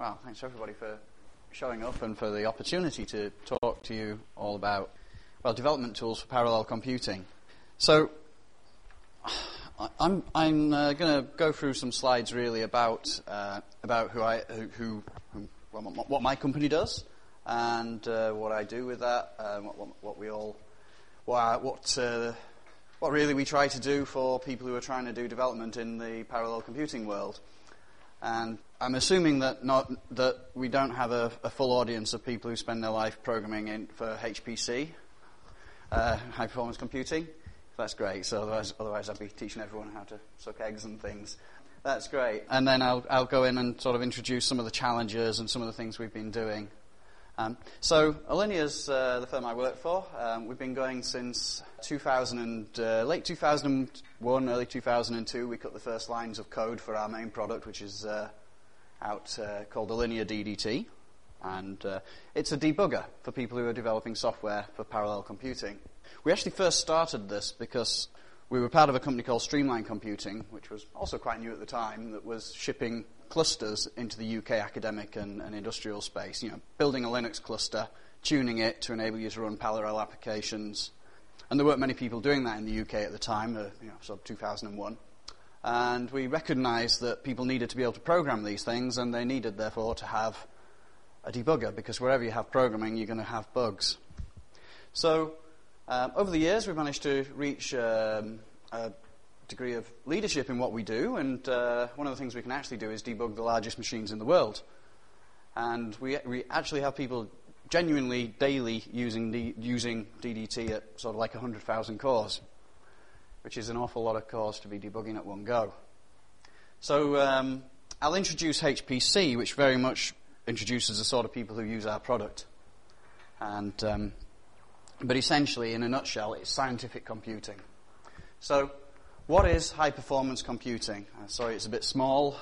Well, thanks everybody for showing up and for the opportunity to talk to you all about, development tools for parallel computing. So, I'm going to go through some slides really about what my company does and what I do with that, what really we try to do for people who are trying to do development in the parallel computing world. And I'm assuming that we don't have a full audience of people who spend their life programming for HPC, high performance computing. That's great. So otherwise I'd be teaching everyone how to suck eggs and things. That's great. And then I'll go in and sort of introduce some of the challenges and some of the things we've been doing. So Alinia's the firm I work for. We've been going since late 2001, early 2002. We cut the first lines of code for our main product, which is called Alinia DDT. And it's a debugger for people who are developing software for parallel computing. We actually first started this because we were part of a company called Streamline Computing, which was also quite new at the time, that was shipping clusters into the UK academic and industrial space. Building a Linux cluster, tuning it to enable you to run parallel applications. And there weren't many people doing that in the UK at the time, sort of 2001. And we recognized that people needed to be able to program these things, and they needed, therefore, to have a debugger, because wherever you have programming, you're going to have bugs. So, over the years, we've managed to reach a degree of leadership in what we do, and one of the things we can actually do is debug the largest machines in the world. And we actually have people genuinely daily using DDT at sort of like 100,000 cores, which is an awful lot of cores to be debugging at one go. So I'll introduce HPC, which very much introduces the sort of people who use our product. And but essentially, in a nutshell, it's scientific computing. So, what is high-performance computing? Sorry, it's a bit small,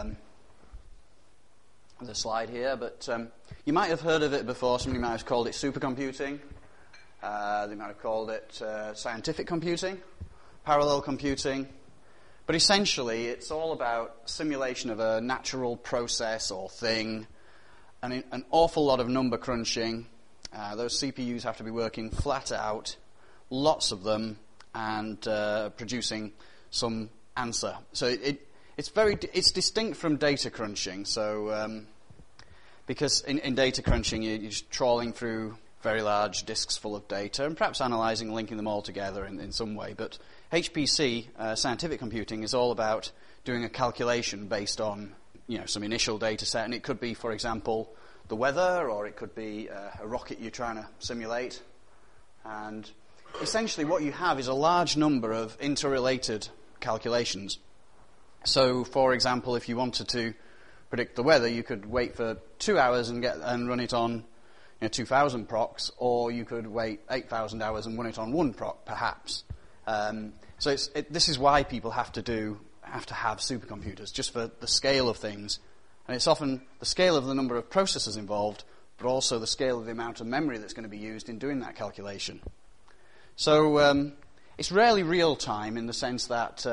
the slide here, but you might have heard of it before. Somebody might have called it supercomputing. They might have called it scientific computing, parallel computing. But essentially, it's all about simulation of a natural process or thing, and an awful lot of number crunching. Those CPUs have to be working flat out, lots of them, and producing some answer. So it's distinct from data crunching. So because in data crunching you're just trawling through very large disks full of data and perhaps analyzing, linking them all together in some way. But HPC, scientific computing, is all about doing a calculation based on some initial data set, and it could be, for example, the weather, or it could be a rocket you're trying to simulate. And essentially what you have is a large number of interrelated calculations. So, for example, if you wanted to predict the weather, you could wait for 2 hours and run it on 2,000 procs, or you could wait 8,000 hours and run it on 1 proc, perhaps. So this is why people have to have supercomputers, just for the scale of things. And it's often the scale of the number of processors involved, but also the scale of the amount of memory that's going to be used in doing that calculation. So it's rarely real time in the sense that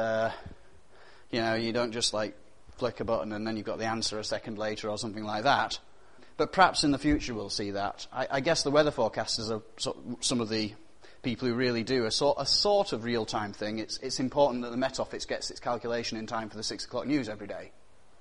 you don't just flick a button and then you've got the answer a second later or something like that. But perhaps in the future we'll see that. I guess the weather forecasters are some of the people who really do a sort of real time thing. It's important that the Met Office gets its calculation in time for the 6 o'clock news every day.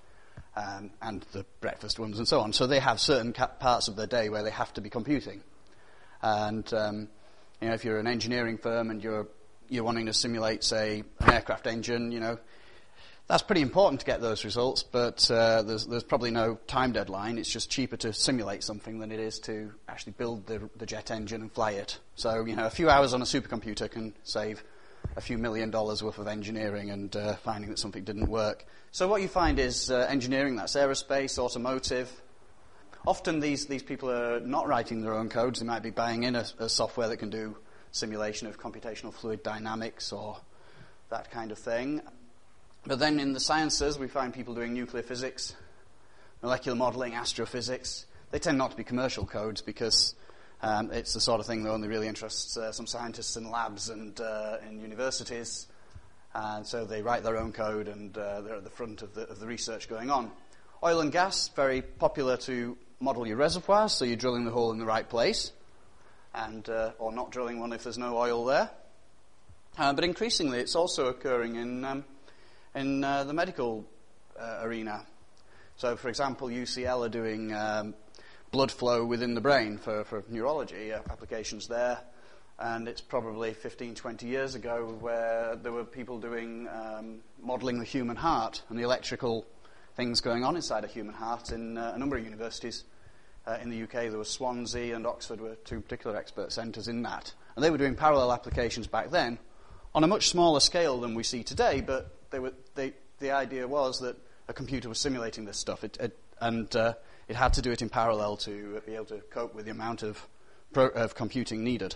And the breakfast ones and so on. So they have certain parts of their day where they have to be computing. And if you're an engineering firm and you're wanting to simulate, say, an aircraft engine, that's pretty important to get those results. But there's probably no time deadline. It's just cheaper to simulate something than it is to actually build the jet engine and fly it. So a few hours on a supercomputer can save a few $1 million worth of engineering and finding that something didn't work. So what you find is engineering, that's aerospace, automotive. Often these people are not writing their own codes. They might be buying in a software that can do simulation of computational fluid dynamics or that kind of thing. But then in the sciences, we find people doing nuclear physics, molecular modeling, astrophysics. They tend not to be commercial codes because it's the sort of thing that only really interests some scientists in labs and in universities. And so they write their own code and they're at the front of the research going on. Oil and gas, very popular to model your reservoirs, so you're drilling the hole in the right place, and or not drilling one if there's no oil there. But increasingly, it's also occurring in the medical arena. So, for example, UCL are doing blood flow within the brain for neurology applications there. And it's probably 15, 20 years ago where there were people doing modelling the human heart and the electrical things going on inside a human heart in a number of universities. In the UK, there was Swansea and Oxford were two particular expert centres in that. And they were doing parallel applications back then on a much smaller scale than we see today, but the idea was that a computer was simulating this stuff, and it had to do it in parallel to be able to cope with the amount of computing needed.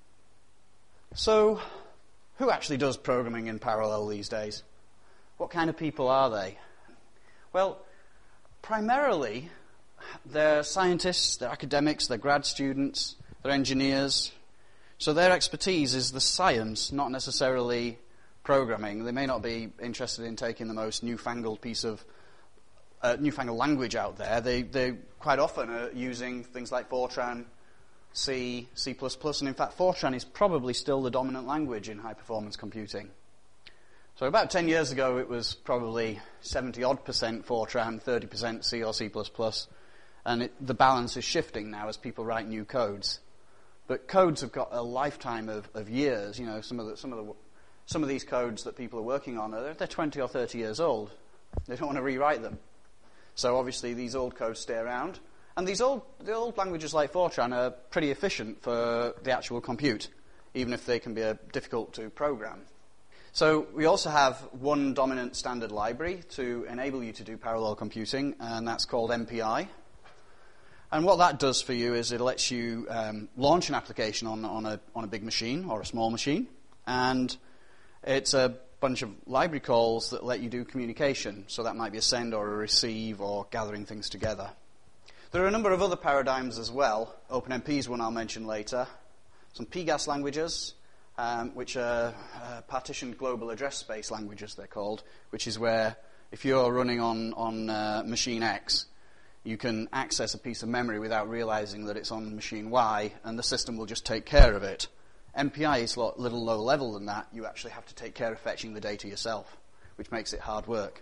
So, who actually does programming in parallel these days? What kind of people are they? Well, primarily, they're scientists, they're academics, they're grad students, they're engineers. So their expertise is the science, not necessarily programming. They may not be interested in taking the most newfangled piece of newfangled language out there. They quite often are using things like Fortran, C, C++, and in fact Fortran is probably still the dominant language in high-performance computing. So about 10 years ago it was probably 70-odd% Fortran, 30% C or C++, and the balance is shifting now as people write new codes. But codes have got a lifetime of years. You know, some of these codes that people are working on, they're 20 or 30 years old. They don't want to rewrite them. So obviously these old codes stay around. And the old languages like Fortran are pretty efficient for the actual compute, even if they can be difficult to program. So we also have one dominant standard library to enable you to do parallel computing, and that's called MPI. And what that does for you is it lets you launch an application on a big machine or a small machine, and it's a bunch of library calls that let you do communication. So that might be a send or a receive or gathering things together. There are a number of other paradigms as well. OpenMP is one I'll mention later. Some PGAS languages, which are partitioned global address space languages, they're called, which is where if you're running on machine X, you can access a piece of memory without realizing that it's on machine Y, and the system will just take care of it. MPI is a little lower level than that. You actually have to take care of fetching the data yourself, which makes it hard work.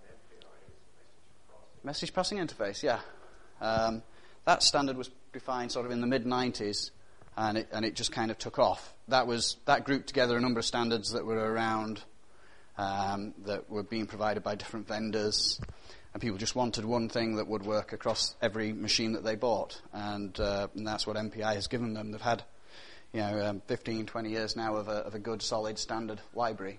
Message passing interface, yeah. That standard was defined sort of in the mid-90s, and it just kind of took off. That grouped together a number of standards that were around, that were being provided by different vendors, and people just wanted one thing that would work across every machine that they bought, and that's what MPI has given them. They've had 15, 20 years now of a good, solid standard library.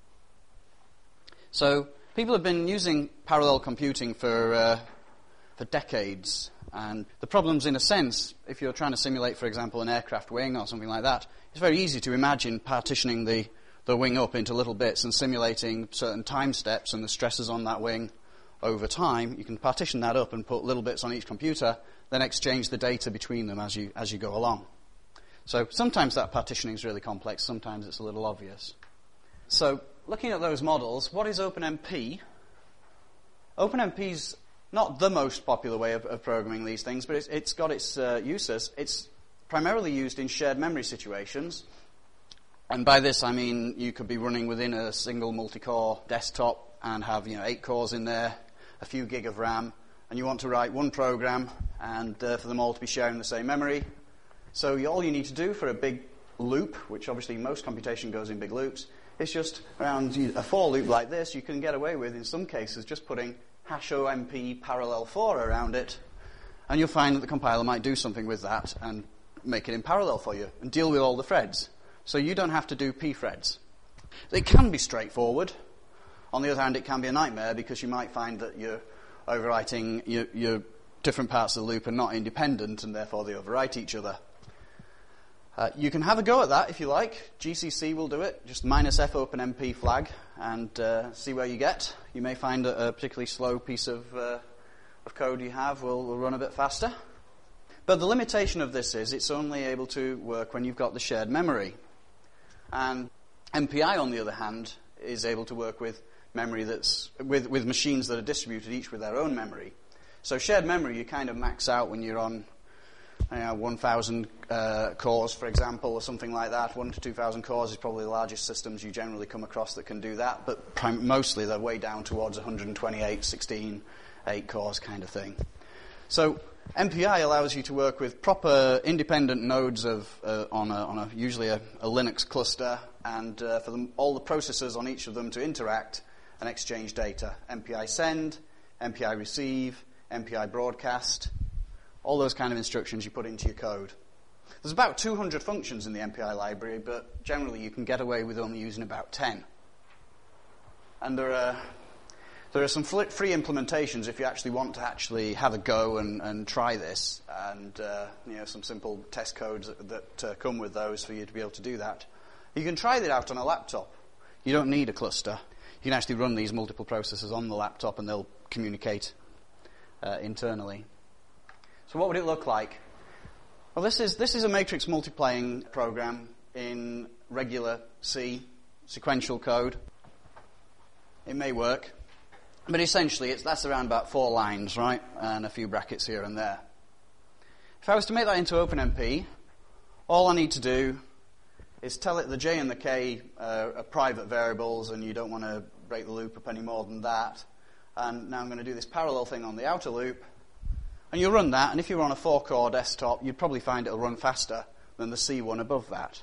So people have been using parallel computing for decades. And the problems, in a sense, if you're trying to simulate, for example, an aircraft wing or something like that, it's very easy to imagine partitioning the wing up into little bits and simulating certain time steps and the stresses on that wing over time. You can partition that up and put little bits on each computer, then exchange the data between them as you go along. So sometimes that partitioning is really complex, sometimes it's a little obvious. So looking at those models, what is OpenMP? OpenMP's not the most popular way of programming these things, but it's got its uses. It's primarily used in shared memory situations. And by this I mean you could be running within a single multi-core desktop and have 8 cores in there, a few gig of RAM, and you want to write one program and for them all to be sharing the same memory. So all you need to do for a big loop, which obviously most computation goes in big loops, is just around a for loop like this. You can get away with, in some cases, just putting #OMP parallel 4 around it, and you'll find that the compiler might do something with that and make it in parallel for you and deal with all the threads. So you don't have to do p-threads. It can be straightforward. On the other hand, it can be a nightmare because you might find that you're overwriting your different parts of the loop are not independent and therefore they overwrite each other. You can have a go at that if you like. GCC will do it. Just -f OpenMP flag and see where you get. You may find a particularly slow piece of code you have will run a bit faster. But the limitation of this is it's only able to work when you've got the shared memory. And MPI, on the other hand, is able to work with memory that's with machines that are distributed each with their own memory. So shared memory you kind of max out when you're on 1,000 cores, for example, or something like that. 1,000 to 2,000 cores is probably the largest systems you generally come across that can do that, but mostly they're way down towards 128, 16, 8 cores kind of thing. So MPI allows you to work with proper independent nodes on usually a Linux cluster, and for all the processors on each of them to interact and exchange data. MPI send, MPI receive, MPI broadcast, all those kind of instructions you put into your code. There's about 200 functions in the MPI library, but generally you can get away with only using about 10. And there are some free implementations if you actually want to actually have a go and try this, and some simple test codes that come with those for you to be able to do that. You can try that out on a laptop. You don't need a cluster. You can actually run these multiple processors on the laptop and they'll communicate internally. So what would it look like? Well, this is a matrix multiplying program in regular C, sequential code. It may work. But essentially, that's around about 4 lines, right? And a few brackets here and there. If I was to make that into OpenMP, all I need to do is tell it the J and the K are private variables, and you don't want to break the loop up any more than that. And now I'm going to do this parallel thing on the outer loop. And you'll run that, and if you're on a 4-core desktop, you'd probably find it'll run faster than the C one above that.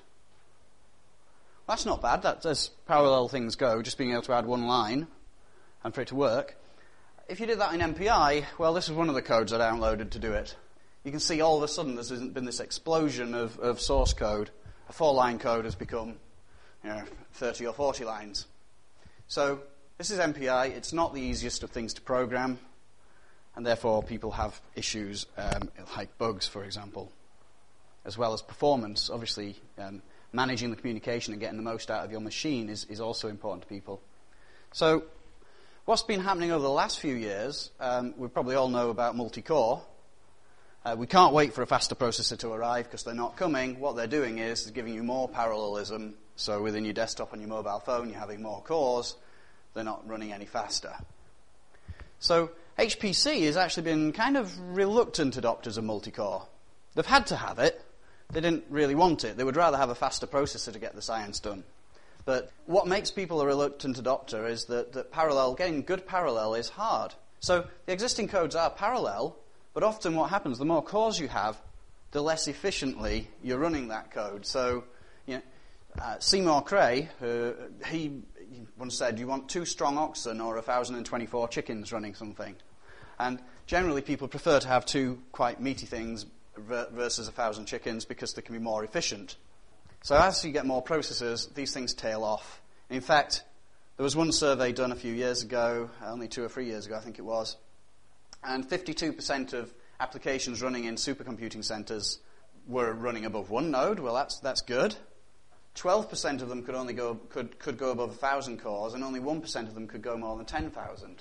Well, that's not bad. That's as parallel things go, just being able to add one line and for it to work. If you did that in MPI, well, this is one of the codes I downloaded to do it. You can see all of a sudden there's been this explosion of source code. A 4-line code has become 30 or 40 lines. So this is MPI. It's not the easiest of things to program, and therefore people have issues like bugs, for example, as well as performance. Obviously, managing the communication and getting the most out of your machine is also important to people. So what's been happening over the last few years, we probably all know about multi-core. We can't wait for a faster processor to arrive because they're not coming. What they're doing is giving you more parallelism. So within your desktop on your mobile phone, you're having more cores. They're not running any faster. So HPC has actually been kind of reluctant adopters of multi-core. They've had to have it. They didn't really want it. They would rather have a faster processor to get the science done. But what makes people a reluctant adopter is that getting good parallel is hard. So the existing codes are parallel, but often what happens, the more cores you have, the less efficiently you're running that code. So, Seymour Cray, he once said, you want 2 strong oxen or 1,024 chickens running something. And generally people prefer to have 2 quite meaty things versus 1,000 chickens because they can be more efficient. So as you get more processors, these things tail off. In fact, there was one survey done a few years ago, only 2 or 3 years ago I think it was, and 52% of applications running in supercomputing centers were running above 1 node. Well, that's good. 12% of them could go above 1,000 cores, and only 1% of them could go more than 10,000.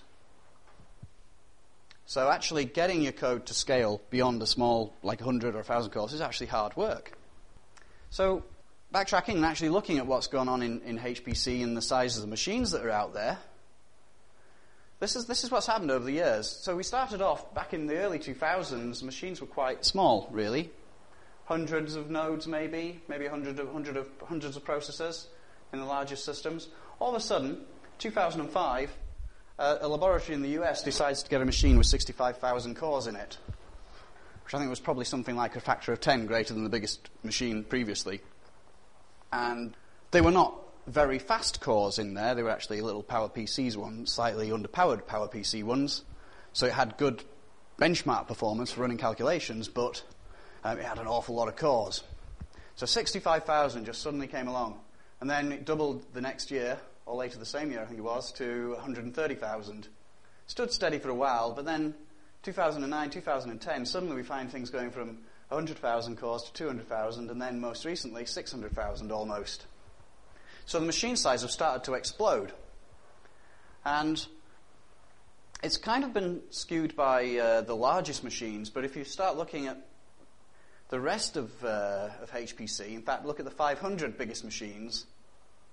So actually getting your code to scale beyond a small, like 100 or 1,000 cores, is actually hard work. So backtracking and actually looking at what's gone on in HPC and the sizes of machines that are out there, this is what's happened over the years. So we started off back in the early 2000s, machines were quite small, really. Hundreds of nodes, maybe hundreds of processors in the largest systems. All of a sudden, 2005, a laboratory in the US decides to get a machine with 65,000 cores in it, which I think was probably something like a factor of 10 greater than the biggest machine previously. And they were not very fast cores in there. They were actually little PowerPCs ones, slightly underpowered PowerPC ones. So it had good benchmark performance for running calculations, but it had an awful lot of cores. So 65,000 just suddenly came along. And then it doubled the next year, or later the same year I think it was, to 130,000. Stood steady for a while, but then 2009, 2010, suddenly we find things going from 100,000 cores to 200,000, and then most recently 600,000 almost. So the machine size have started to explode. And it's kind of been skewed by the largest machines, but if you start looking at the rest of HPC, in fact, look at the 500 biggest machines,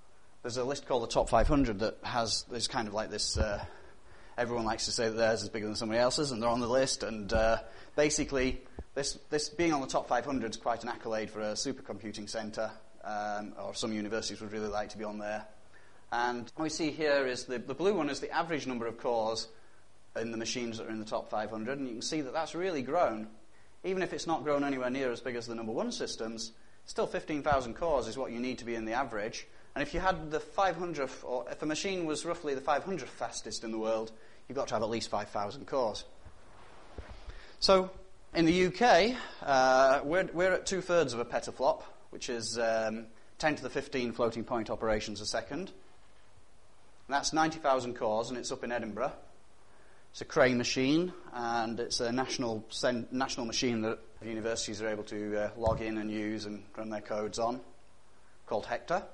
there's a list called the Top 500 that is kind of like this, everyone likes to say that theirs is bigger than somebody else's, and they're on the list, and basically this being on the Top 500 is quite an accolade for a supercomputing centre, or some universities would really like to be on there. And what we see here is the blue one is the average number of cores in the machines that are in the top 500, and you can see that that's really grown. Even if it's not grown anywhere near as big as the number one systems, still 15,000 cores is what you need to be in the average. And if you had the 500th, or if a machine was roughly the 500th fastest in the world, you've got to have at least 5,000 cores. So in the UK, we're at 2/3 of a petaflop, which is 10 to the 15 floating point operations a second. And that's 90,000 cores, and it's up in Edinburgh. It's a Cray machine, and it's a national machine that universities are able to log in and use and run their codes on, called Hector.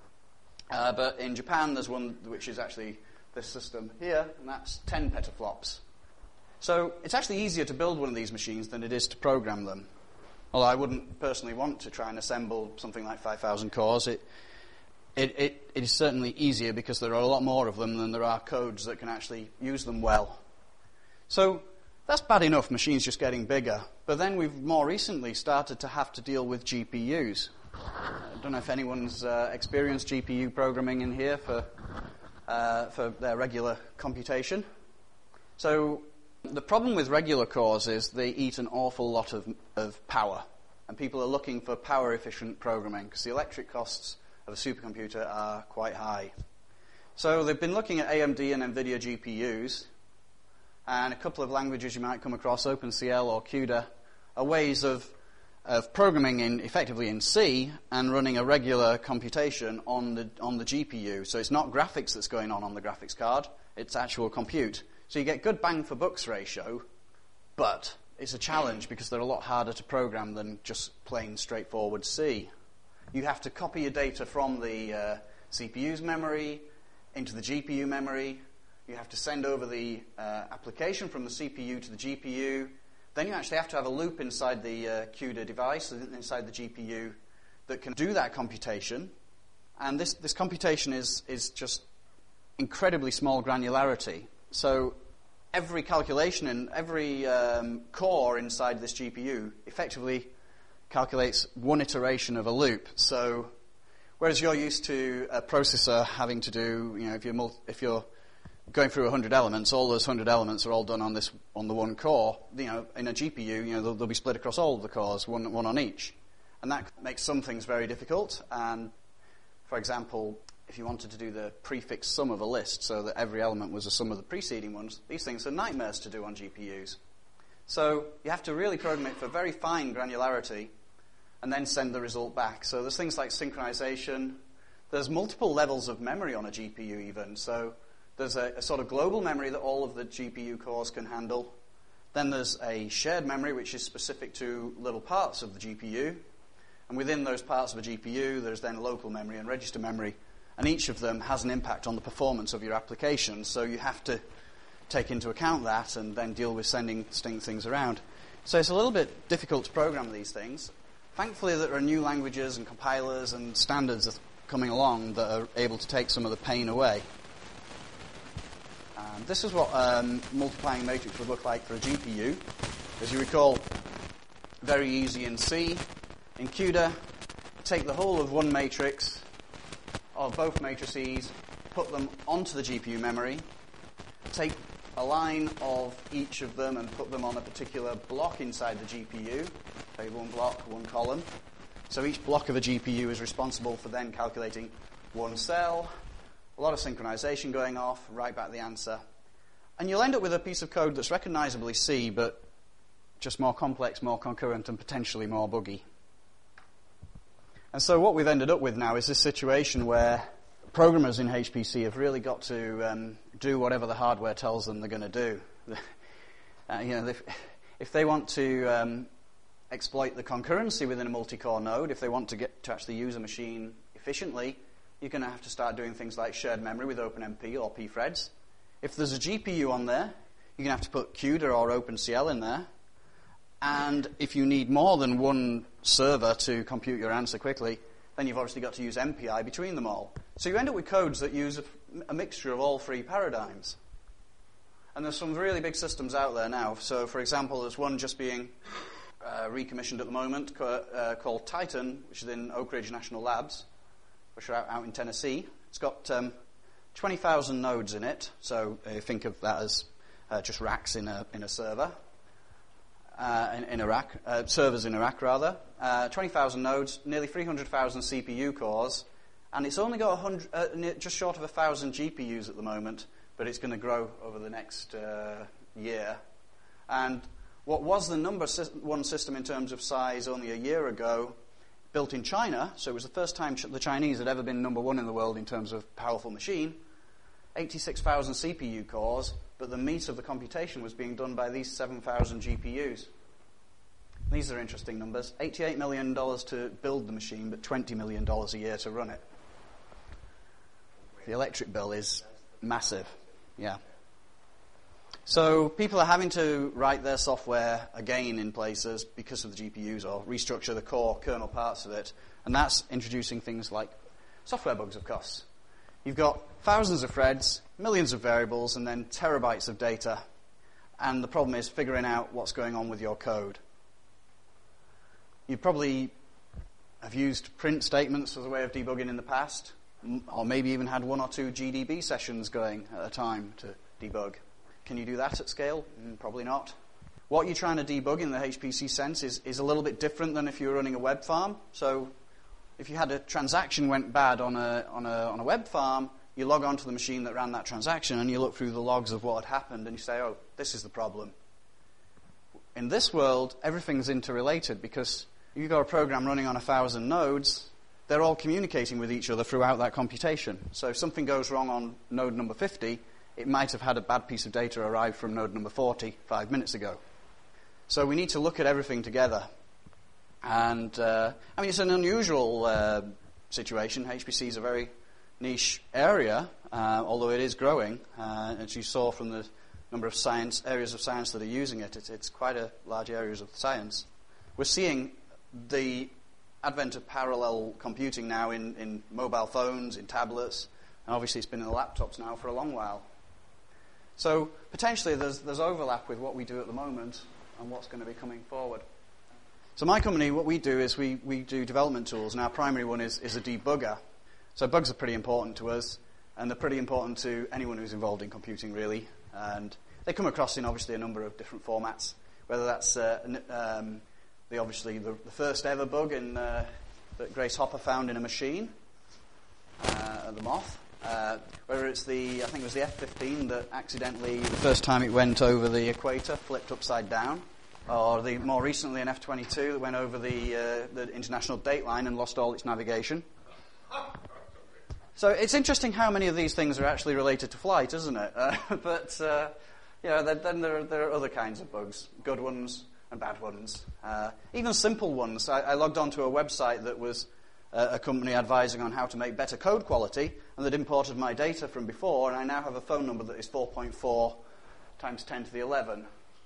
But in Japan, there's one which is actually this system here, and that's 10 petaflops. So it's actually easier to build one of these machines than it is to program them. Although I wouldn't personally want to try and assemble something like 5,000 cores. It is certainly easier because there are a lot more of them than there are codes that can actually use them well. So that's bad enough, machines just getting bigger. But then we've more recently started to have to deal with GPUs. I don't know if anyone's experienced GPU programming in here for their regular computation. So the problem with regular cores is they eat an awful lot of power. And people are looking for power-efficient programming because the electric costs of a supercomputer are quite high. So they've been looking at AMD and NVIDIA GPUs, and a couple of languages you might come across, OpenCL or CUDA, are ways of programming effectively in C and running a regular computation on the GPU. So it's not graphics that's going on the graphics card, it's actual compute. So you get good bang for bucks ratio, but it's a challenge because they're a lot harder to program than just plain straightforward C. You have to copy your data from the CPU's memory into the GPU memory. You have to send over the application from the CPU to the GPU. Then you actually have to have a loop inside the CUDA device, inside the GPU, that can do that computation. And this computation is just incredibly small granularity. So every calculation and every core inside this GPU effectively calculates one iteration of a loop. So whereas you're used to a processor having to do, if you're going through 100 elements, all those 100 elements are all done on the one core. In a GPU, they'll be split across all of the cores, one on each, and that makes some things very difficult. And for example, if you wanted to do the prefix sum of a list, so that every element was a sum of the preceding ones, these things are nightmares to do on GPUs. So you have to really program it for very fine granularity and then send the result back. So there's things like synchronization. There's multiple levels of memory on a GPU even. So there's a sort of global memory that all of the GPU cores can handle. Then there's a shared memory which is specific to little parts of the GPU. And within those parts of a GPU, there's then local memory and register memory. And each of them has an impact on the performance of your application. So you have to take into account that and then deal with sending things around. So it's a little bit difficult to program these things. Thankfully, there are new languages and compilers and standards coming along that are able to take some of the pain away. This is what multiplying matrix would look like for a GPU. As you recall, very easy in C. In CUDA, take the whole of one matrix, or both matrices, put them onto the GPU memory, take a line of each of them and put them on a particular block inside the GPU, say one block, one column. So each block of a GPU is responsible for then calculating one cell, a lot of synchronization going off, write back the answer. And you'll end up with a piece of code that's recognizably C, but just more complex, more concurrent, and potentially more buggy. And so what we've ended up with now is this situation where programmers in HPC have really got to do whatever the hardware tells them they're going to do. If they want to exploit the concurrency within a multi-core node, if they want to get to actually use a machine efficiently, you're going to have to start doing things like shared memory with OpenMP or pthreads. If there's a GPU on there, you're going to have to put CUDA or OpenCL in there. And if you need more than one server to compute your answer quickly, then you've obviously got to use MPI between them all. So you end up with codes that use a mixture of all three paradigms. And there's some really big systems out there now. So, for example, there's one just being recommissioned at the moment called Titan, which is in Oak Ridge National Labs, which are out in Tennessee. It's got 20,000 nodes in it. So think of that as just racks in a server. In a rack, servers in a rack rather. 20,000 nodes, nearly 300,000 CPU cores, and it's only got just short of 1,000 GPUs at the moment, but it's going to grow over the next year. And what was the number one system in terms of size only a year ago, built in China, so it was the first time the Chinese had ever been number one in the world in terms of powerful machine, 86,000 CPU cores, but the meat of the computation was being done by these 7,000 GPUs. These are interesting numbers. $88 million to build the machine, but $20 million a year to run it. The electric bill is massive. Yeah. So people are having to write their software again in places because of the GPUs or restructure the core kernel parts of it. And that's introducing things like software bugs, of course. You've got thousands of threads, millions of variables, and then terabytes of data. And the problem is figuring out what's going on with your code. You probably have used print statements as a way of debugging in the past, or maybe even had 1 or 2 GDB sessions going at a time to debug. Can you do that at scale? Probably not. What you're trying to debug in the HPC sense is a little bit different than if you were running a web farm. So if you had a transaction went bad on a web farm, you log onto the machine that ran that transaction and you look through the logs of what had happened and you say, oh, this is the problem. In this world, everything's interrelated because if you've got a program running on 1,000 nodes, they're all communicating with each other throughout that computation. So if something goes wrong on node number 50, it might have had a bad piece of data arrive from node number 40 5 minutes ago. So we need to look at everything together. And, it's an unusual situation. HPC is a very niche area, although it is growing. As you saw from the number of areas of science that are using it, it's quite a large areas of science. We're seeing the advent of parallel computing now in mobile phones, in tablets, and obviously it's been in the laptops now for a long while. So potentially there's overlap with what we do at the moment and what's going to be coming forward. So my company, what we do is we do development tools, and our primary one is a debugger. So bugs are pretty important to us, and they're pretty important to anyone who's involved in computing, really. And they come across in obviously a number of different formats, whether that's the first ever bug that Grace Hopper found in a machine, the Moth. Whether it's I think it was the F-15 that accidentally, the first time it went over the equator, flipped upside down, or more recently an F-22 that went over the international date line and lost all its navigation. So it's interesting how many of these things are actually related to flight, isn't it? Then there are other kinds of bugs, good ones and bad ones, even simple ones. I logged onto a website that was a company advising on how to make better code quality, and they'd imported my data from before, and I now have a phone number that is 4.4 times 10 to the 11.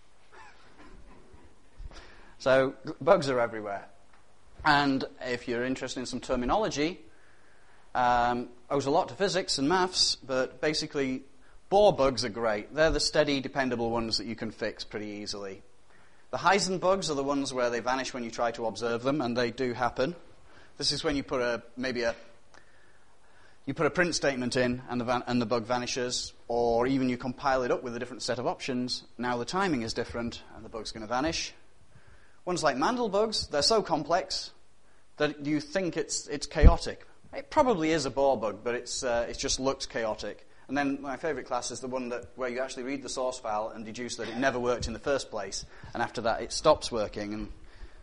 So bugs are everywhere. And if you're interested in some terminology, owes a lot to physics and maths, but basically Bohr bugs are great. They're the steady, dependable ones that you can fix pretty easily. The Heisenbugs are the ones where they vanish when you try to observe them, and they do happen. This is when you put a print statement in and the bug vanishes, or even you compile it up with a different set of options. Now the timing is different and the bug's going to vanish. Ones like Mandelbugs, they're so complex that you think it's chaotic. It probably is a Bohr bug, but it just looks chaotic. And then my favorite class is the one where you actually read the source file and deduce that it never worked in the first place, and after that it stops working.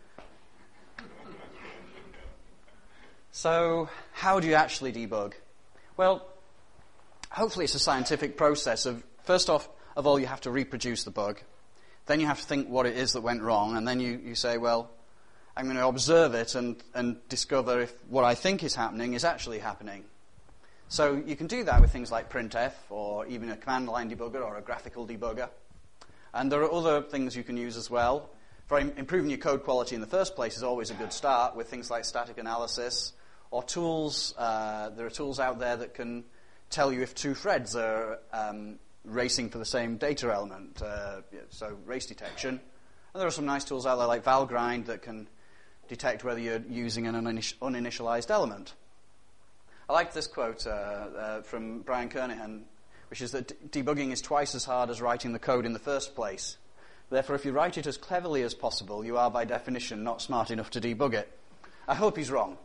So how do you actually debug? Well, hopefully it's a scientific process of, first off of all, you have to reproduce the bug. Then you have to think what it is that went wrong, and then you say, well, I'm going to observe it and discover if what I think is happening is actually happening. So you can do that with things like printf, or even a command line debugger or a graphical debugger. And there are other things you can use as well. For improving your code quality in the first place is always a good start with things like static analysis, Or tools, there are tools out there that can tell you if two threads are racing for the same data element, so race detection. And there are some nice tools out there like Valgrind that can detect whether you're using an uninitialized element. I like this quote from Brian Kernighan, which is that debugging is twice as hard as writing the code in the first place. Therefore, if you write it as cleverly as possible, you are by definition not smart enough to debug it. I hope he's wrong.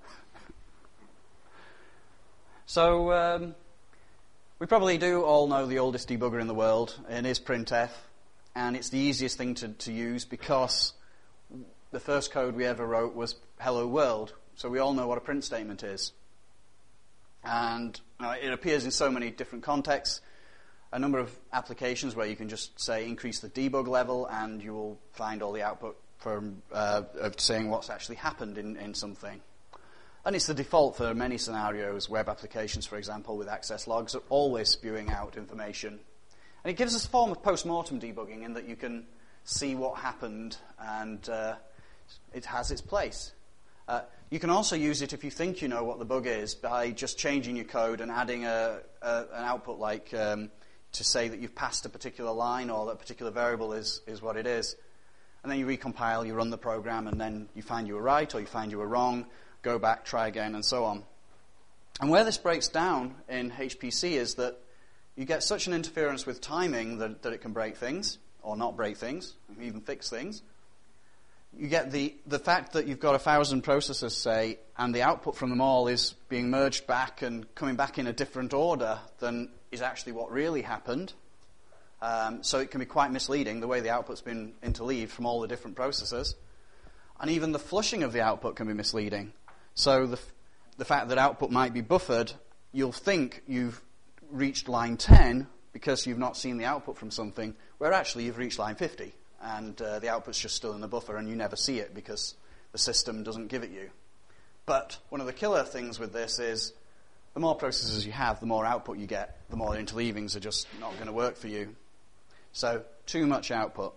So, we probably do all know the oldest debugger in the world, and it is printf, and it's the easiest thing to use because the first code we ever wrote was hello world, so we all know what a print statement is. And it appears in so many different contexts. A number of applications where you can just say increase the debug level and you will find all the output from of saying what's actually happened in something. And it's the default for many scenarios. Web applications, for example, with access logs are always spewing out information. And it gives us a form of post-mortem debugging in that you can see what happened and it has its place. You can also use it if you think you know what the bug is by just changing your code and adding an output like to say that you've passed a particular line or that a particular variable is what it is. And then you recompile, you run the program, and then you find you were right or you find you were wrong, go back, try again, and so on. And where this breaks down in HPC is that you get such an interference with timing that it can break things, or not break things, even fix things. You get the fact that you've got 1,000 processors, say, and the output from them all is being merged back and coming back in a different order than is actually what really happened. So it can be quite misleading, the way the output's been interleaved from all the different processors. And even the flushing of the output can be misleading. So the fact that output might be buffered, you'll think you've reached line 10 because you've not seen the output from something, where actually you've reached line 50. And the output's just still in the buffer and you never see it because the system doesn't give it you. But one of the killer things with this is the more processors you have, the more output you get, the more interleavings are just not going to work for you. So, too much output.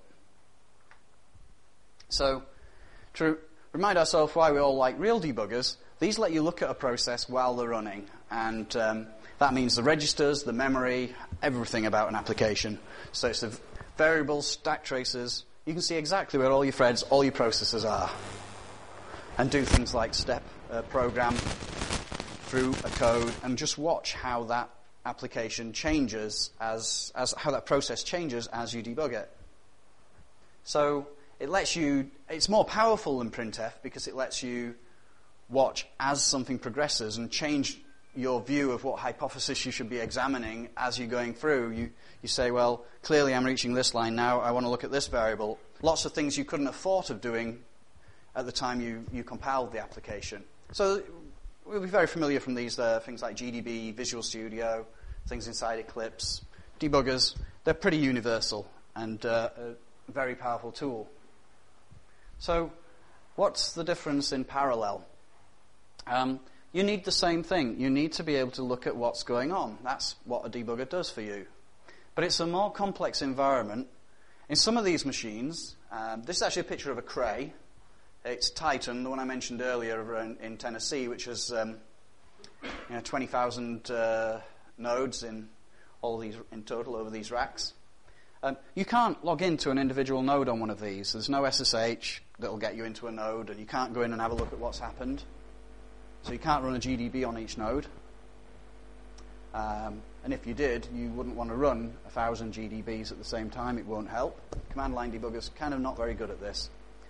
So, to remind ourselves why we all like real debuggers, these let you look at a process while they're running. And that means the registers, the memory, everything about an application. So it's the variables, stack traces. You can see exactly where all your threads, all your processors are. And do things like step a program through a code and just watch how that application changes as how that process changes as you debug it. So it lets you, it's more powerful than printf because it lets you watch as something progresses and change your view of what hypothesis you should be examining as you're going through. You say, well, clearly I'm reaching this line now, I want to look at this variable. Lots of things you couldn't have thought of doing at the time you compiled the application. So we'll be very familiar from these things like GDB, Visual Studio, things inside Eclipse. Debuggers, they're pretty universal and a very powerful tool. So what's the difference in parallel? You need the same thing. You need to be able to look at what's going on. That's what a debugger does for you. But it's a more complex environment. In some of these machines, this is actually a picture of a Cray. It's Titan, the one I mentioned earlier in Tennessee, which has 20,000 nodes in all these in total over these racks. You can't log into an individual node on one of these. There's no SSH that will get you into a node, and you can't go in and have a look at what's happened. So you can't run a GDB on each node. And if you did, you wouldn't want to run 1,000 GDBs at the same time. It won't help. Command line debuggers kind of not very good at this.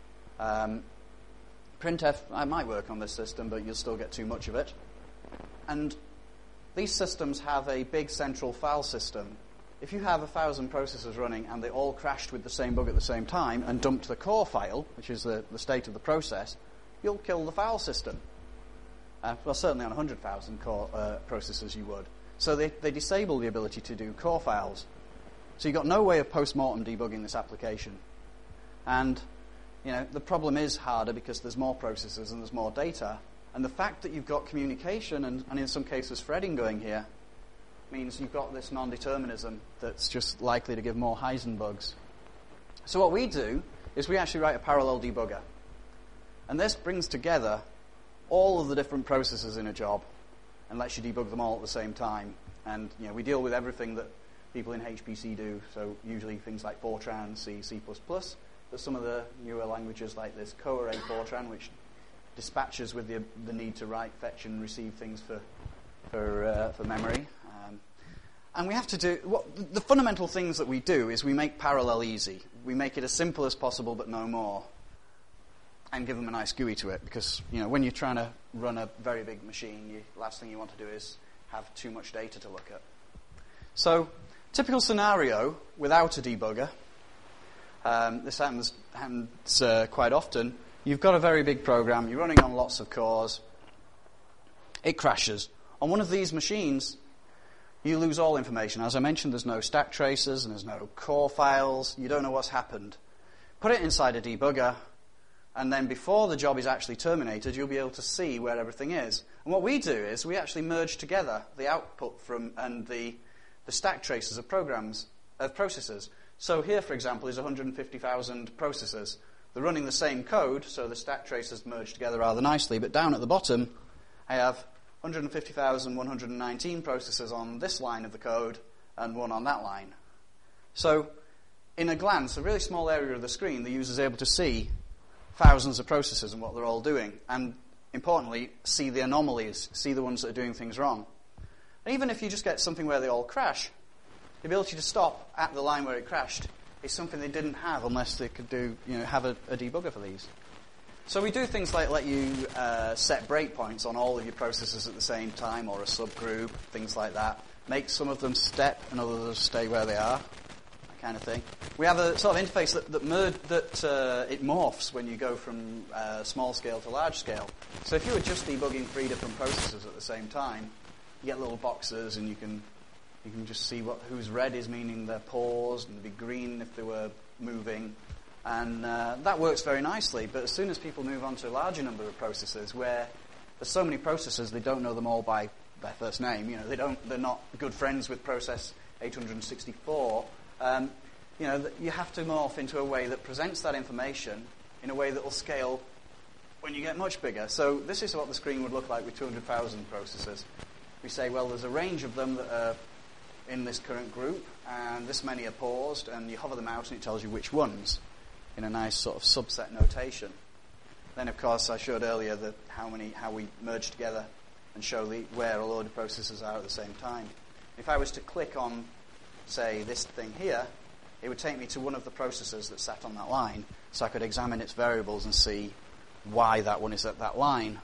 Printf, I might work on this system, but you'll still get too much of it. And these systems have a big central file system. If you have 1,000 processors running and they all crashed with the same bug at the same time and dumped the core file, which is the state of the process, you'll kill the file system. Well, certainly on 100,000 core processors you would. So they disable the ability to do core files. So you've got no way of post-mortem debugging this application. And the problem is harder because there's more processors and there's more data. And the fact that you've got communication and in some cases threading going here means you've got this non-determinism that's just likely to give more Heisenbugs. So what we do is we actually write a parallel debugger. And this brings together all of the different processes in a job and lets you debug them all at the same time. And we deal with everything that people in HPC do, so usually things like Fortran, C, C++, but some of the newer languages like this co-array Fortran, which dispatches with the need to write, fetch, and receive things for memory. And we have to do the fundamental things that we do is we make parallel easy. We make it as simple as possible, but no more, and give them a nice GUI to it. Because when you're trying to run a very big machine, the last thing you want to do is have too much data to look at. So, typical scenario without a debugger. This happens quite often. You've got a very big program. You're running on lots of cores. It crashes. On one of these machines, you lose all information. As I mentioned, there's no stack traces and there's no core files. You don't know what's happened. Put it inside a debugger, and then before the job is actually terminated, you'll be able to see where everything is. And what we do is we actually merge together the output and the stack traces of processes. So here, for example, is 150,000 processes. They're running the same code, so the stack traces merge together rather nicely. But down at the bottom, I have 150,119 processes on this line of the code and one on that line. So, in a glance, a really small area of the screen, the user is able to see thousands of processes and what they're all doing. And, importantly, see the anomalies, see the ones that are doing things wrong. And even if you just get something where they all crash, the ability to stop at the line where it crashed is something they didn't have unless they could have a debugger for these. So we do things like let you set breakpoints on all of your processes at the same time, or a subgroup, things like that. Make some of them step and others stay where they are, that kind of thing. We have a sort of interface that it morphs when you go from small scale to large scale. So if you were just debugging 3 different processes at the same time, you get little boxes and you can just see whose red is meaning they're paused, and be green if they were moving. And that works very nicely, but as soon as people move on to a larger number of processes, where there's so many processes they don't know them all by their first name, they're not good friends with process 864, you have to morph into a way that presents that information in a way that will scale when you get much bigger. So this is what the screen would look like with 200,000 processes. We say, well, there's a range of them that are in this current group, and this many are paused, and you hover them out and it tells you which ones, in a nice sort of subset notation. Then, of course, I showed earlier how we merge together and show where a load of processes are at the same time. If I was to click on, say, this thing here, it would take me to one of the processes that sat on that line, so I could examine its variables and see why that one is at that line.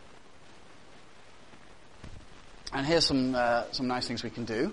And here's some nice things we can do.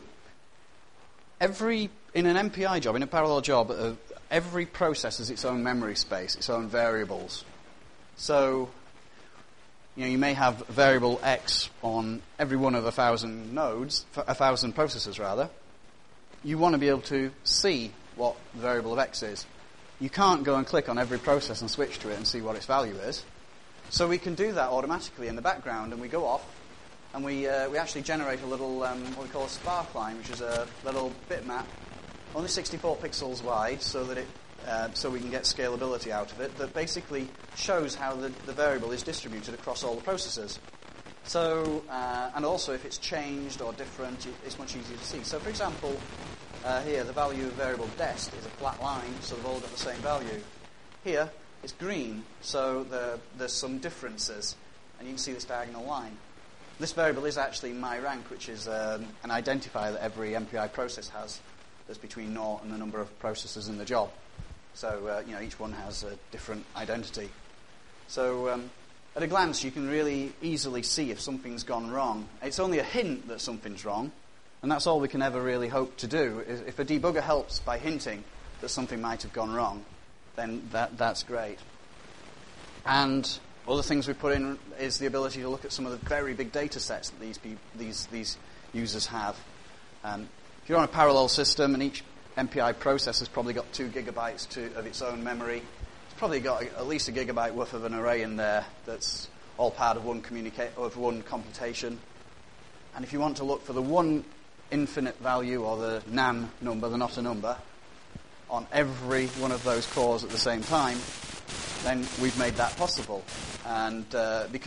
In an MPI job, in a parallel job, every process has its own memory space, its own variables. So, you may have variable X on every one of 1,000 nodes, 1,000 processes rather. You want to be able to see what the variable of X is. You can't go and click on every process and switch to it and see what its value is. So we can do that automatically in the background, and we go off and we actually generate a little what we call a sparkline, which is a little bitmap, only 64 pixels wide, so that so we can get scalability out of it, that basically shows how the variable is distributed across all the processes. So, and also if it's changed or different, it's much easier to see. So, for example, here the value of variable dest is a flat line, so they've all got the same value. Here it's green, so there's some differences, and you can see this diagonal line. This variable is actually myRank, which is an identifier that every MPI process has that's between 0 and the number of processes in the job. So, each one has a different identity. So, at a glance, you can really easily see if something's gone wrong. It's only a hint that something's wrong, and that's all we can ever really hope to do. If a debugger helps by hinting that something might have gone wrong, then that's great. And other things we put in is the ability to look at some of the very big data sets that these users have. If you're on a parallel system and each MPI process has probably got 2 gigabytes of its own memory, it's probably got at least a gigabyte worth of an array in there that's all part of one computation. And if you want to look for the one infinite value, or the NaN number, the not a number, on every one of those cores at the same time, then we've made that possible. And because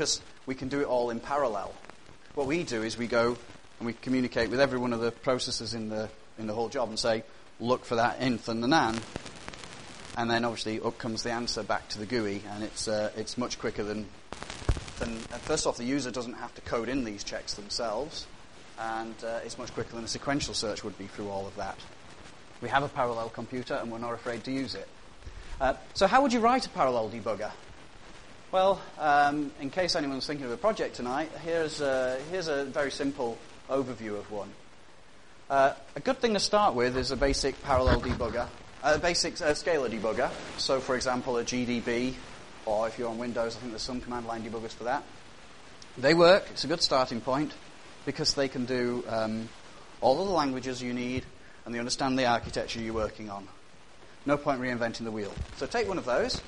we can do it all in parallel. What we do is we go and we communicate with every one of the processes in the whole job and say, look for that inf and the nan, and then obviously up comes the answer back to the GUI, and it's much quicker than first off, the user doesn't have to code in these checks themselves, and it's much quicker than a sequential search would be through all of that. We have a parallel computer, and we're not afraid to use it. So how would you write a parallel debugger? Well, in case anyone's thinking of a project tonight, here's a very simple overview of one. A good thing to start with is a basic parallel debugger, a basic scalar debugger. So, for example, a GDB, or if you're on Windows, I think there's some command line debuggers for that. They work. It's a good starting point because they can do all of the languages you need, and they understand the architecture you're working on. No point reinventing the wheel. So take one of those,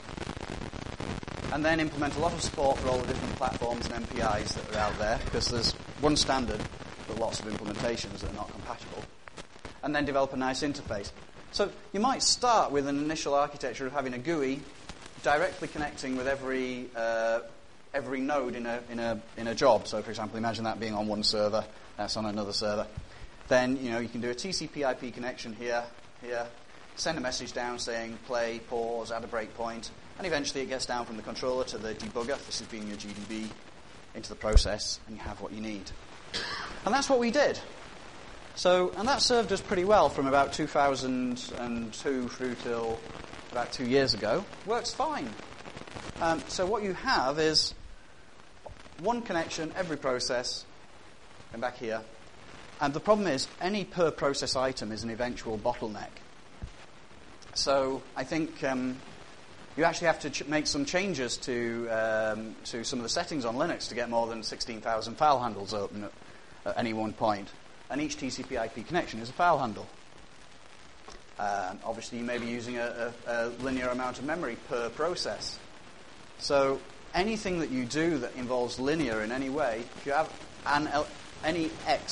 and then implement a lot of support for all the different platforms and MPIs that are out there, because there's one standard but lots of implementations that are not compatible, and then develop a nice interface. So you might start with an initial architecture of having a GUI directly connecting with every node in a job. So, for example, imagine that being on one server, that's on another server. Then you can do a TCP/IP connection here, send a message down saying play, pause, add a breakpoint, and eventually it gets down from the controller to the debugger. This is being your GDB into the process, and you have what you need. And that's what we did. So, and that served us pretty well from about 2002 through till about 2 years ago. Works fine. So what you have is one connection, every process, and back here. And the problem is, any per process item is an eventual bottleneck. So I think you actually have to make some changes to some of the settings on Linux to get more than 16,000 file handles open at any one point. And each TCP/IP connection is a file handle. Obviously, you may be using a linear amount of memory per process. So anything that you do that involves linear in any way, if you have any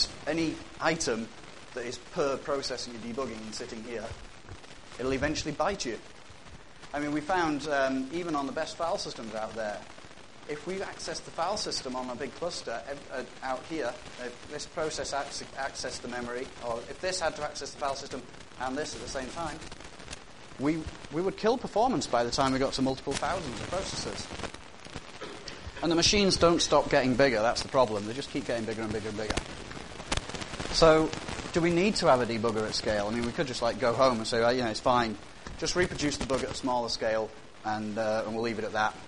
item that is per process and you're debugging and sitting here, it'll eventually bite you. I mean, we found, even on the best file systems out there, if we access the file system on a big cluster out here, if this process accessed the memory, or if this had to access the file system and this at the same time, we would kill performance by the time we got to multiple thousands of processors. And the machines don't stop getting bigger, that's the problem. They just keep getting bigger and bigger and bigger. So, do we need to have a debugger at scale? I mean, we could just go home and say, it's fine. Just reproduce the bug at a smaller scale, and we'll leave it at that.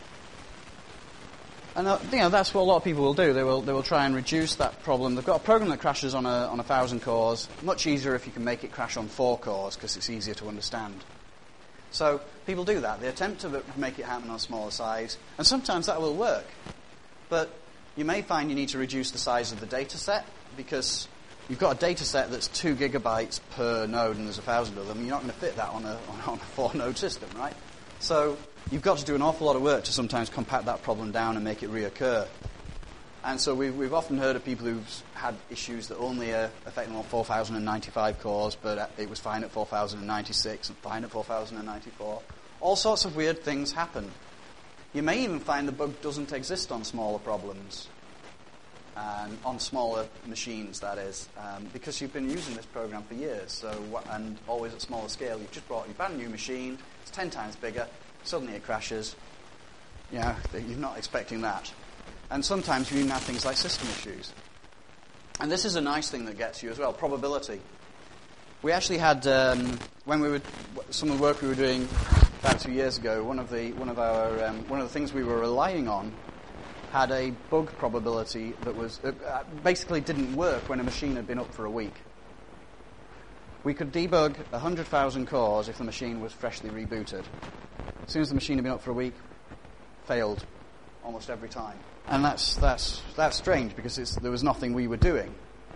And that's what a lot of people will do. They will try and reduce that problem. They've got a program that crashes on 1,000 cores. Much easier if you can make it crash on 4 cores because it's easier to understand. So people do that. They attempt to make it happen on a smaller size, and sometimes that will work. But you may find you need to reduce the size of the data set because you've got a data set that's 2 gigabytes per node and there's 1,000 of them. You're not going to fit that on a 4-node system, right? So you've got to do an awful lot of work to sometimes compact that problem down and make it reoccur. And so we've often heard of people who've had issues that only are affecting on 4,095 cores, but it was fine at 4,096 and fine at 4,094. All sorts of weird things happen. You may even find the bug doesn't exist on smaller problems, on smaller machines, that is, because you've been using this program for years, and always at smaller scale. You've just brought a brand new machine, it's 10 times bigger, suddenly it crashes. You're not expecting that. And sometimes you even have things like system issues. And this is a nice thing that gets you as well, probability. We actually had, some of the work we were doing about 2 years ago, one of the things we were relying on had a bug probability that was basically didn't work when a machine had been up for a week. We could debug 100,000 cores if the machine was freshly rebooted. As soon as the machine had been up for a week, failed almost every time. And that's strange because there was nothing we were doing.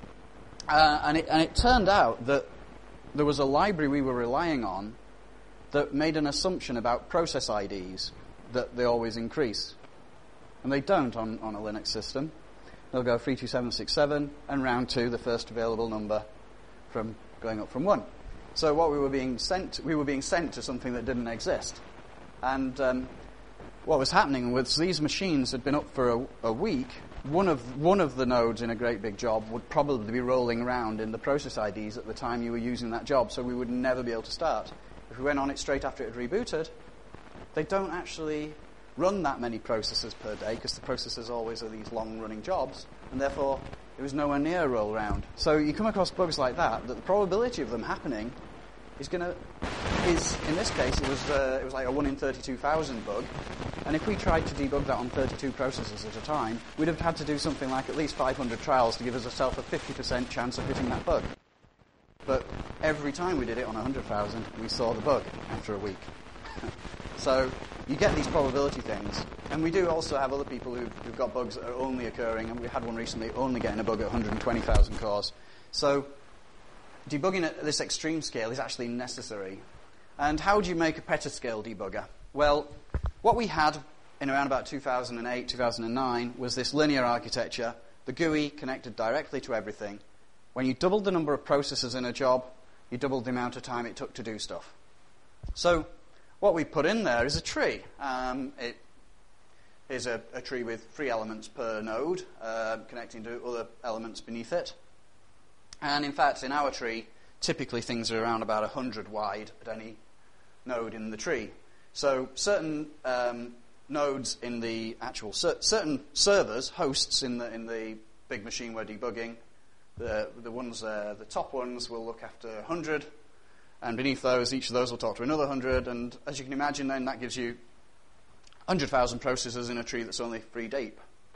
And it turned out that there was a library we were relying on that made an assumption about process IDs that they always increase. And they don't on a Linux system. They'll go 32767 and round to the first available number from going up from 1. So what we were being sent to something that didn't exist. And what was happening was these machines had been up for a week. One of the nodes in a great big job would probably be rolling around in the process IDs at the time you were using that job, so we would never be able to start. If we went on it straight after it had rebooted, they don't actually run that many processes per day, because the processes always are these long-running jobs, and therefore it was nowhere near a roll round. So you come across bugs like that the probability of them happening is in this case, it was like a 1 in 32,000 bug, and if we tried to debug that on 32 processes at a time, we'd have had to do something like at least 500 trials to give ourselves a 50% chance of hitting that bug. But every time we did it on 100,000, we saw the bug after a week. So you get these probability things, and we do also have other people who've got bugs that are only occurring, and we had one recently only getting a bug at 120,000 cores. So debugging at this extreme scale is actually necessary. And how do you make a petascale debugger? Well, what we had in around about 2008, 2009 was this linear architecture. The GUI connected directly to everything. When you doubled the number of processes in a job, you doubled the amount of time it took to do stuff. So what we put in there is a tree. It is a tree with 3 elements per node, connecting to other elements beneath it. And in fact, in our tree, typically things are around about 100 wide at any node in the tree. So certain nodes in the actual certain servers, hosts in the big machine we're debugging, the top ones will look after 100, and beneath those, each of those will talk to another 100, and as you can imagine, then that gives you 100,000 processors in a tree that's only 3 deep.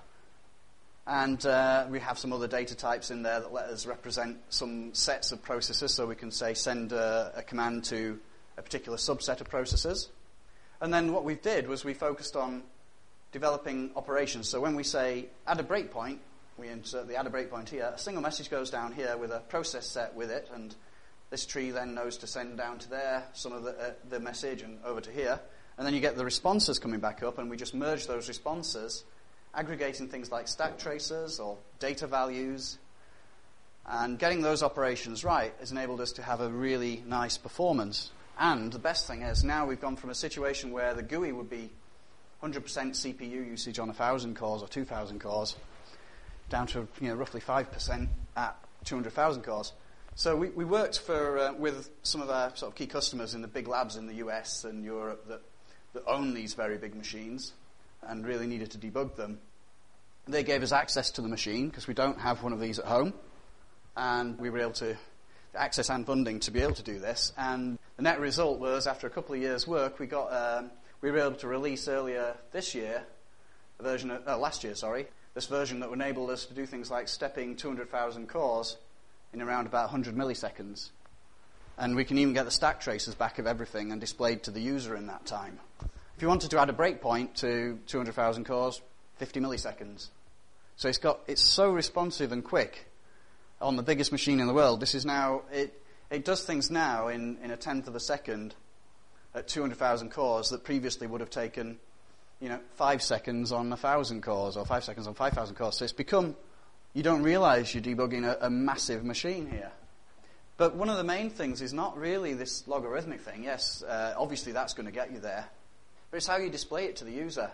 And we have some other data types in there that let us represent some sets of processes, so we can say send a command to a particular subset of processes. And then what we did was we focused on developing operations. So when we say add a breakpoint, we insert the add a breakpoint here. A single message goes down here with a process set with it, and this tree then knows to send down to there some of the message and over to here. And then you get the responses coming back up, and we just merge those responses, aggregating things like stack traces or data values. And getting those operations right has enabled us to have a really nice performance. And the best thing is now we've gone from a situation where the GUI would be 100% CPU usage on 1,000 cores or 2,000 cores, down to roughly 5% at 200,000 cores. So we worked with some of our sort of key customers in the big labs in the US and Europe that own these very big machines and really needed to debug them. They gave us access to the machine because we don't have one of these at home, and we were able to access and funding to be able to do this. And the net result was, after a couple of years' work, we were able to release earlier this year last year, this version that enabled us to do things like stepping 200,000 cores in around about 100 milliseconds. And we can even get the stack traces back of everything and displayed to the user in that time. If you wanted to add a breakpoint to 200,000 cores, 50 milliseconds. So it's so responsive and quick on the biggest machine in the world. This is now, it does things now in a tenth of a second at 200,000 cores that previously would have taken 5 seconds on 1,000 cores or 5 seconds on 5,000 cores. So it's become, you don't realize you're debugging a massive machine here. But one of the main things is not really this logarithmic thing. Yes, obviously that's going to get you there. But it's how you display it to the user.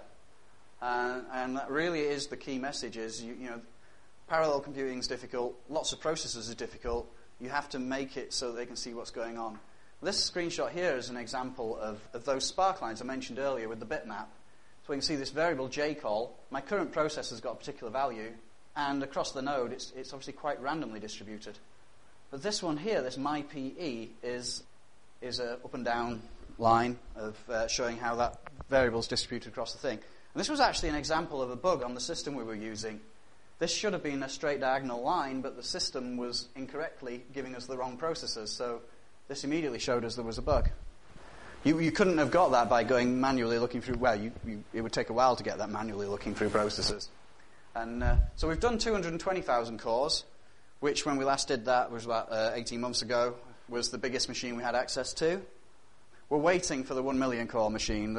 And that really is the key message is, parallel computing is difficult, lots of processes are difficult, you have to make it so they can see what's going on. This screenshot here is an example of those spark lines I mentioned earlier with the bitmap. So we can see this variable jcall. My current processor's got a particular value, and across the node it's obviously quite randomly distributed. But this one here, this myPE, is a up and down line of showing how that variable is distributed across the thing. And this was actually an example of a bug on the system we were using. This should have been a straight diagonal line, but the system was incorrectly giving us the wrong processors, so this immediately showed us there was a bug. You couldn't have got that by going manually looking through, it would take a while to get that manually looking through processors. And so we've done 220,000 cores, which when we last did that was about 18 months ago, was the biggest machine we had access to. We're waiting for the 1 million core machine.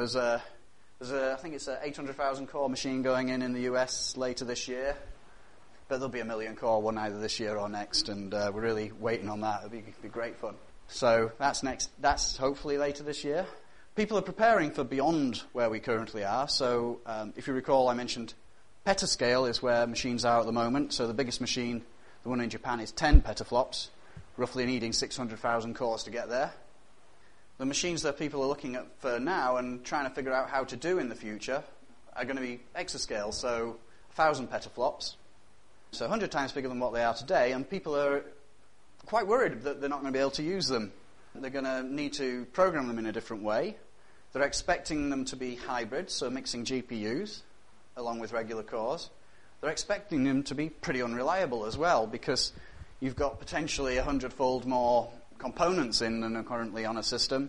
I think it's an 800,000 core machine going in the US later this year. But there'll be a 1 million core one either this year or next, and we're really waiting on that. It'll be great fun. So that's next. That's hopefully later this year. people are preparing for beyond where we currently are. So if you recall, I mentioned petascale is where machines are at the moment. So the biggest machine, the one in Japan, is 10 petaflops, roughly needing 600,000 cores to get there. The machines that people are looking at for now and trying to figure out how to do in the future are going to be exascale, so 1,000 petaflops, so 100 times bigger than what they are today, and people are quite worried that they're not going to be able to use them. They're going to need to program them in a different way. They're expecting them to be hybrid, so mixing GPUs along with regular cores. They're expecting them to be pretty unreliable as well, because you've got potentially 100-fold more components in than are currently on a system.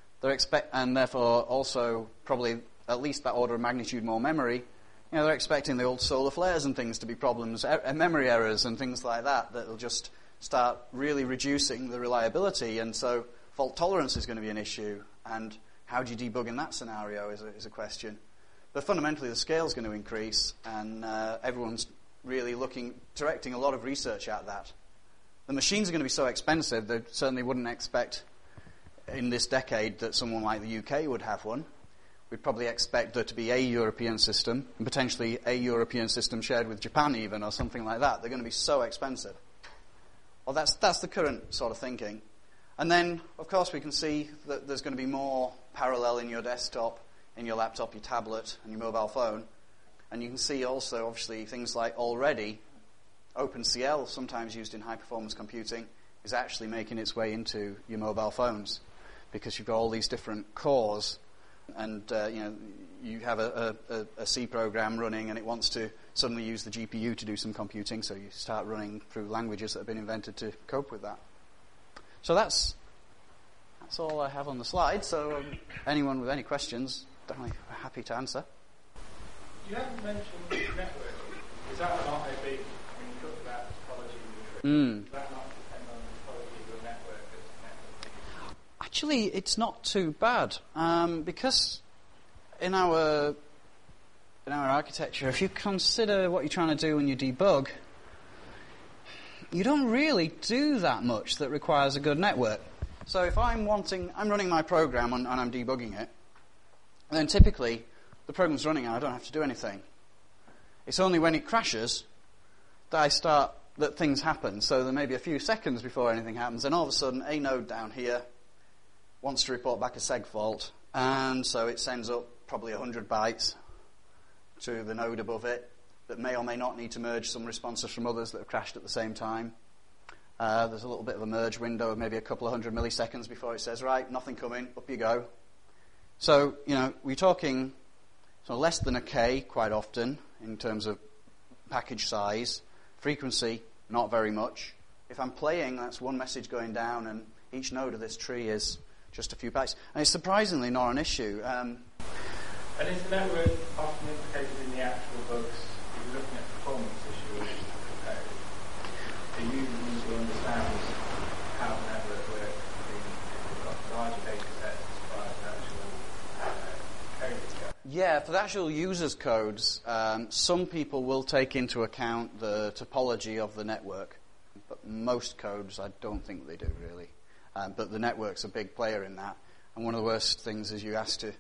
And therefore also probably at least that order of magnitude more memory. They're expecting the old solar flares and things to be problems, memory errors and things like that will just start really reducing the reliability, and so fault tolerance is going to be an issue, and how do you debug in that scenario is a question. But fundamentally the scale is going to increase, and everyone's really directing a lot of research at that. The machines are going to be so expensive, they certainly wouldn't expect in this decade that someone like the UK would have one. We'd probably expect there to be a European system, and potentially a European system shared with Japan even, or something like that. They're going to be so expensive. Well, that's the current sort of thinking. And then, of course, we can see that there's going to be more parallel in your desktop, in your laptop, your tablet, and your mobile phone. And you can see also, obviously, things like already OpenCL, sometimes used in high-performance computing, is actually making its way into your mobile phones, because you've got all these different cores, and you have a C program running, and it wants to suddenly use the GPU to do some computing, so you start running through languages that have been invented to cope with that. So that's all I have on the slide. So anyone with any questions, definitely happy to answer. You haven't mentioned networking. Is that not a big, when you talk about topology, does that not depend on the topology of the network as networking? Actually, it's not too bad, because in our architecture, if you consider what you're trying to do when you debug, you don't really do that much that requires a good network. So if I'm running my program and I'm debugging it, then typically the program's running and I don't have to do anything. It's only when it crashes that things happen. So there may be a few seconds before anything happens, and all of a sudden a node down here wants to report back a seg fault, and so it sends up probably 100 bytes to the node above it that may or may not need to merge some responses from others that have crashed at the same time. There's a little bit of a merge window of maybe a couple of 100 milliseconds before it says, right, nothing coming, up you go. So, we're talking less than a K quite often in terms of package size. Frequency, not very much. If I'm playing, that's one message going down, and each node of this tree is just a few bytes. And it's surprisingly not an issue. And is the network often implicated in the actual bugs? If you're looking at performance issues, the user needs to understand how the network works. If you've got larger data sets as far as actual code goes. Yeah, for the actual users' codes, some people will take into account the topology of the network, but most codes I don't think they do really. But the network's a big player in that, and one of the worst things is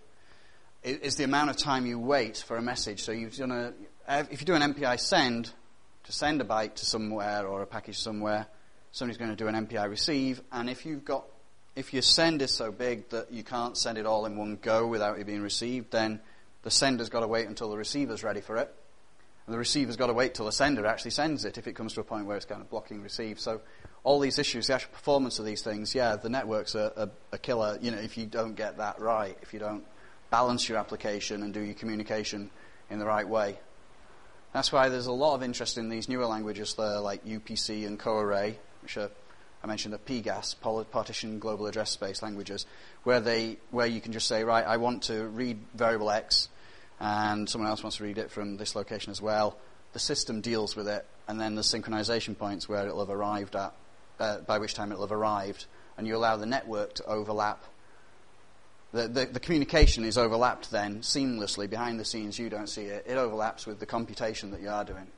is the amount of time you wait for a message. So if you do an MPI send to send a byte to somewhere or a package somewhere, somebody's going to do an MPI receive, and if your send is so big that you can't send it all in one go without it being received, then the sender's got to wait until the receiver's ready for it, and the receiver's got to wait till the sender actually sends it if it comes to a point where it's kind of blocking receive. So all these issues, the actual performance of these things, the network's a killer, if you don't get that right, if you don't balance your application and do your communication in the right way. That's why there's a lot of interest in these newer languages there, like UPC and CoArray, which are, I mentioned, the PGAS, Partition Global Address Space languages, where you can just say, right, I want to read variable X, and someone else wants to read it from this location as well. The system deals with it, and then there's synchronization points where it'll have arrived at, by which time it'll have arrived, and you allow the network to overlap. The communication is overlapped then seamlessly behind the scenes. You don't see it. It overlaps with the computation that you are doing.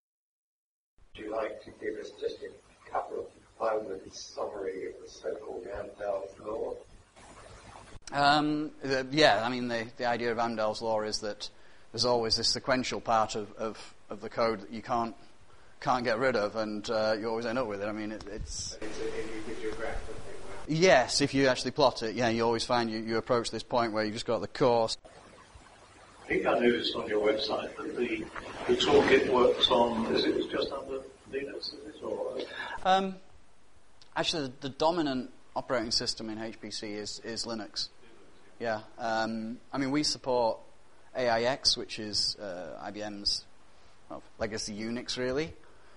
Would you like to give us just a couple of moments summary of the so-called Neanderthal law? The idea of Amdahl's law is that there's always this sequential part of the code that you can't get rid of, and you always end up with it. I mean, it's. If you give you a graph, Yes, if you actually plot it, you always find you approach this point where you've just got the course. I think I noticed on your website that the toolkit works on, is it just under Linux, is it? Or? Actually, the dominant operating system in HPC is Linux. Yeah. We support AIX, which is IBM's legacy Unix, really.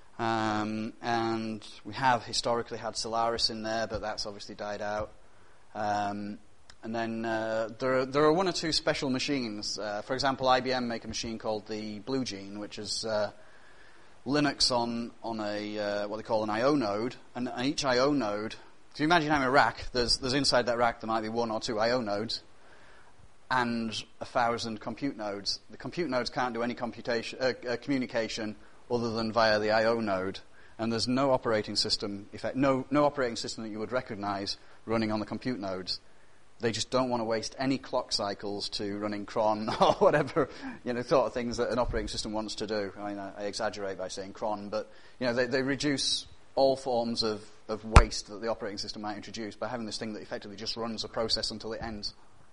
And we have historically had Solaris in there, but that's obviously died out. And then there are one or two special machines. For example, IBM make a machine called the Blue Gene, which is Linux on a what they call an I/O node, and each I/O node. So you imagine having a rack. There's inside that rack there might be one or two I/O nodes, and 1,000 compute nodes. The compute nodes can't do any communication other than via the I/O node, and there's no operating system no operating system that you would recognize running on the compute nodes. They just don't want to waste any clock cycles to running cron or whatever, sort of things that an operating system wants to do. I exaggerate by saying cron, but they reduce all forms of waste that the operating system might introduce by having this thing that effectively just runs a process until it ends.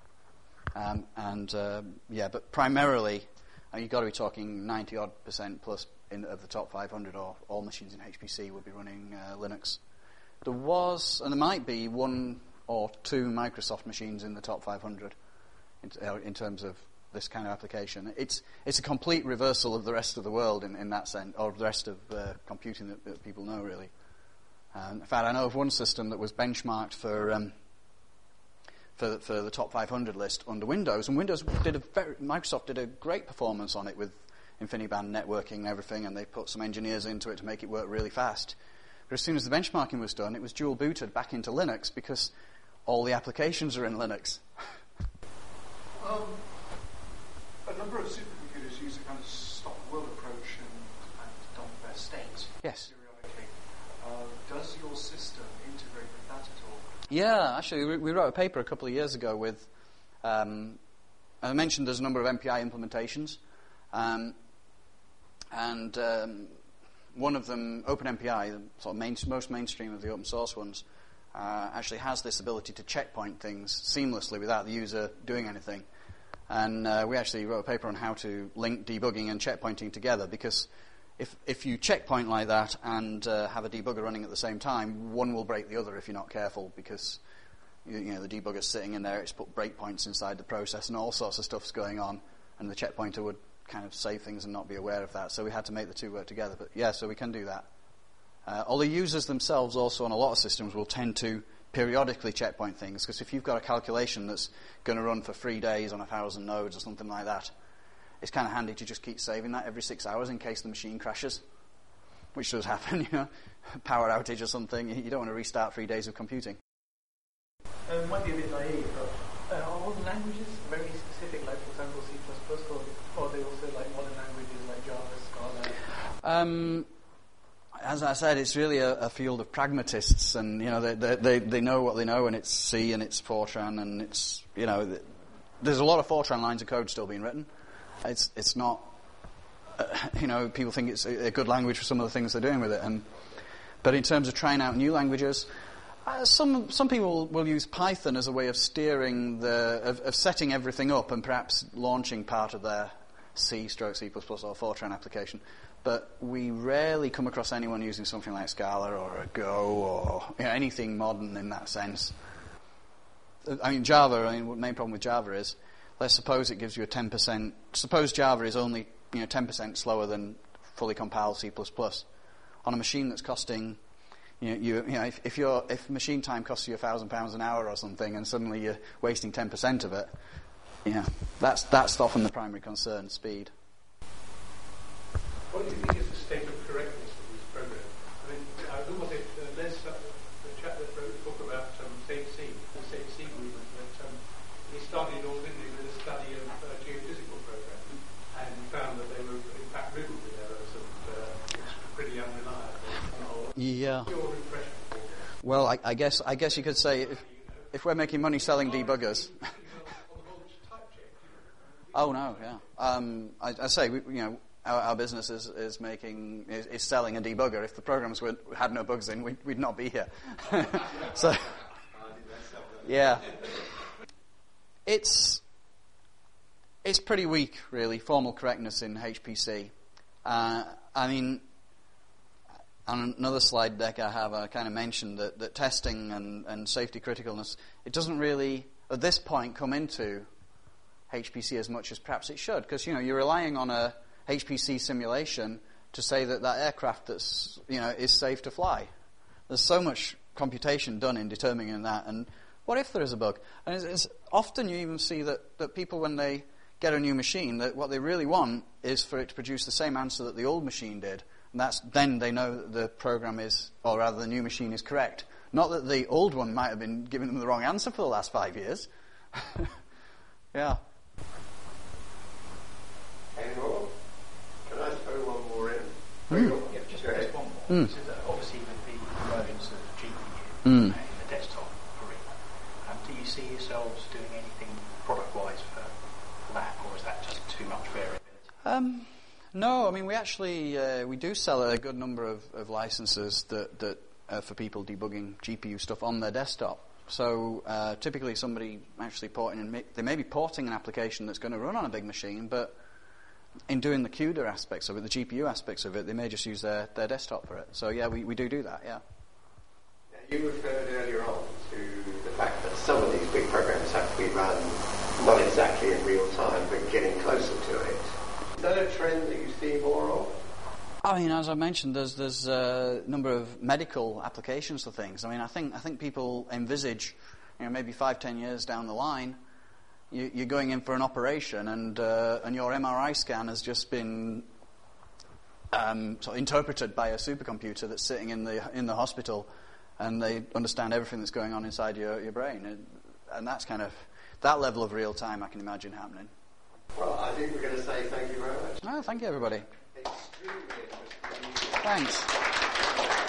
But primarily, you've got to be talking 90-odd% plus of the top 500, or all machines in HPC would be running Linux. There might be one or two Microsoft machines in the top 500 in terms of this kind of application. It's a complete reversal of the rest of the world in that sense, or the rest of computing that people know, really. In fact, I know of one system that was benchmarked for the top 500 list under Windows, and Microsoft did a great performance on it with InfiniBand networking and everything, and they put some engineers into it to make it work really fast. But as soon as the benchmarking was done, it was dual booted back into Linux because all the applications are in Linux. A number of supercomputers use a kind of stop-world approach and dump their state periodically. Does your system integrate with that at all? Yeah, actually, we wrote a paper a couple of years ago with, I mentioned there's a number of MPI implementations, and one of them, OpenMPI, the sort of most mainstream of the open source ones, actually has this ability to checkpoint things seamlessly without the user doing anything. And we actually wrote a paper on how to link debugging and checkpointing together, because if you checkpoint like that and have a debugger running at the same time, one will break the other if you're not careful, because the debugger's sitting in there, it's put breakpoints inside the process and all sorts of stuff's going on, and the checkpointer would kind of save things and not be aware of that. So we had to make the two work together. But yeah, so we can do that. Although users themselves also on a lot of systems will tend to periodically checkpoint things, because if you've got a calculation that's going to run for 3 days on 1,000 nodes or something like that, it's kind of handy to just keep saving that every 6 hours in case the machine crashes, which does happen, power outage or something. You don't want to restart 3 days of computing. It might be a bit naive, but are all the languages very specific, like, for example, C++, or are they also like modern languages like Java, Scala? As I said, it's really a field of pragmatists, and they know what they know, and it's C and it's Fortran, and it's there's a lot of Fortran lines of code still being written. It's not people think it's a good language for some of the things they're doing with it, but in terms of trying out new languages, some people will use Python as a way of steering of setting everything up and perhaps launching part of their C/C++ or Fortran application. But we rarely come across anyone using something like Scala or a Go or anything modern in that sense. I mean, Java, the main problem with Java is, let's suppose it gives you a 10%, suppose Java is only 10% slower than fully compiled C++. On a machine that's costing, if machine time costs you £1,000 an hour or something, and suddenly you're wasting 10% of it, that's often the primary concern, speed. What do you think is the state of correctness of this program? I mean, who was it? Les, the chap that wrote a book about Safe Sea, the Safe Sea movement, that he started all with a study of geophysical programs, and found that they were in fact riddled with errors and pretty unreliable. Yeah. What's your impression? Well, I guess you could say if we're making money selling debuggers. Oh no, yeah. I say, our business is selling a debugger. If the programs had no bugs in, we'd not be here. So, yeah, it's pretty weak, really, formal correctness in HPC. I mean, on another slide deck I kind of mentioned that testing and safety criticalness, it doesn't really, at this point, come into HPC as much as perhaps it should, because you're relying on a HPC simulation to say that aircraft that's is safe to fly. There's so much computation done in determining that, and what if there is a bug? And it's often you even see that people, when they get a new machine, that what they really want is for it to produce the same answer that the old machine did, and then they know that the program is, or rather the new machine is correct. Not that the old one might have been giving them the wrong answer for the last 5 years. Yeah. Any more? Can I throw one more in? Yeah, just one more. So obviously with the emergence of GPU in the desktop arena, do you see yourselves doing anything product-wise for that, or is that just too much variability? No, I mean, we actually we do sell a good number of licenses that for people debugging GPU stuff on their desktop. So typically somebody actually they may be porting an application that's going to run on a big machine, but in doing the CUDA aspects of it, the GPU aspects of it, they may just use their desktop for it. So yeah, we do that, yeah. Now, you referred earlier on to the fact that some of these big programs have to be run not exactly in real time, but getting closer to it. Is that a trend that you see more of? I mean, as I mentioned, there's a number of medical applications for things. I mean, I think people envisage, maybe 5-10 years down the line, you're going in for an operation, and your MRI scan has just been sort of interpreted by a supercomputer that's sitting in the hospital, and they understand everything that's going on inside your brain, and that's kind of that level of real time I can imagine happening. Well, I think we're going to say thank you very much. Oh, thank you, everybody. Extremely interesting. Thanks.